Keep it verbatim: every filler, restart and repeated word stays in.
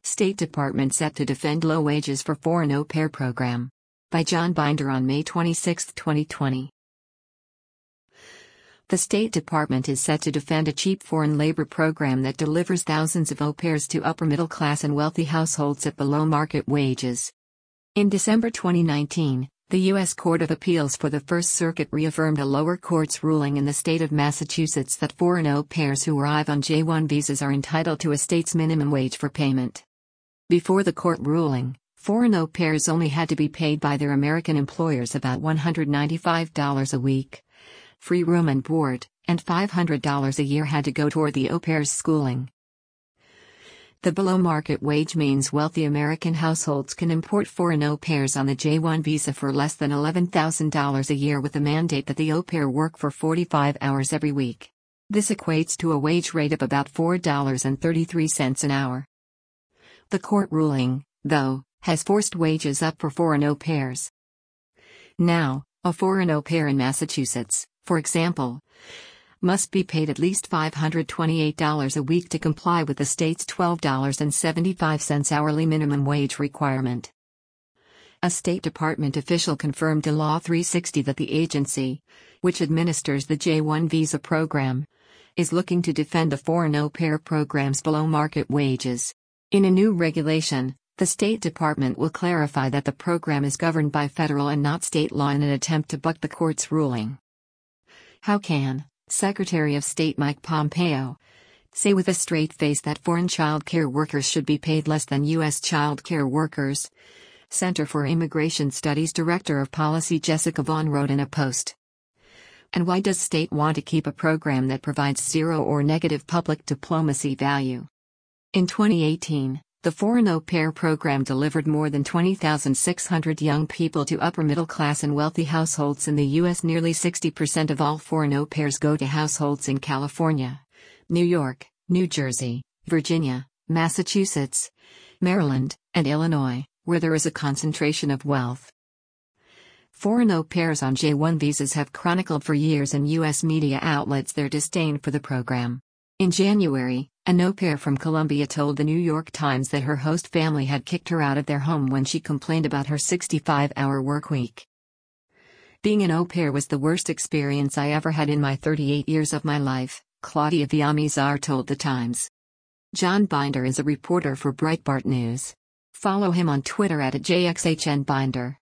State Department set to defend low wages for foreign au pair program. By John Binder on May twenty-sixth, twenty twenty. The State Department is set to defend a cheap foreign labor program that delivers thousands of au pairs to upper-middle-class and wealthy households at below-market wages. In December twenty nineteen, the U S Court of Appeals for the First Circuit reaffirmed a lower court's ruling in the state of Massachusetts that foreign au pairs who arrive on J one visas are entitled to a state's minimum wage for payment. Before the court ruling, foreign au pairs only had to be paid by their American employers about one hundred ninety-five dollars a week, free room and board, and five hundred dollars a year had to go toward the au pair's schooling. The below-market wage means wealthy American households can import foreign au pairs on the J one visa for less than eleven thousand dollars a year with the mandate that the au pair work for forty-five hours every week. This equates to a wage rate of about four dollars and thirty-three cents an hour. The court ruling, though, has forced wages up for foreign au pairs. Now, a foreign au pair in Massachusetts, for example, must be paid at least five hundred twenty-eight dollars a week to comply with the state's twelve dollars and seventy-five cents hourly minimum wage requirement. A State Department official confirmed to Law three sixty that the agency, which administers the J one visa program, is looking to defend the foreign au pair program's below-market wages. In a new regulation, the State Department will clarify that the program is governed by federal and not state law in an attempt to buck the court's ruling. How can Secretary of State Mike Pompeo say with a straight face that foreign child care workers should be paid less than U S child care workers? Center for Immigration Studies Director of Policy Jessica Vaughn wrote in a post. And why does state want to keep a program that provides zero or negative public diplomacy value? In twenty eighteen, the foreign au pair program delivered more than twenty thousand six hundred young people to upper-middle-class and wealthy households in the U S Nearly sixty percent of all foreign au pairs go to households in California, New York, New Jersey, Virginia, Massachusetts, Maryland, and Illinois, where there is a concentration of wealth. Foreign au pairs on J one visas have chronicled for years in U S media outlets their disdain for the program. In January, an au pair from Colombia told the New York Times that her host family had kicked her out of their home when she complained about her sixty-five hour workweek. Being an au pair was the worst experience I ever had in my thirty-eight years of my life, Claudia Villamizar told the Times. John Binder is a reporter for Breitbart News. Follow him on Twitter at J X H N Binder.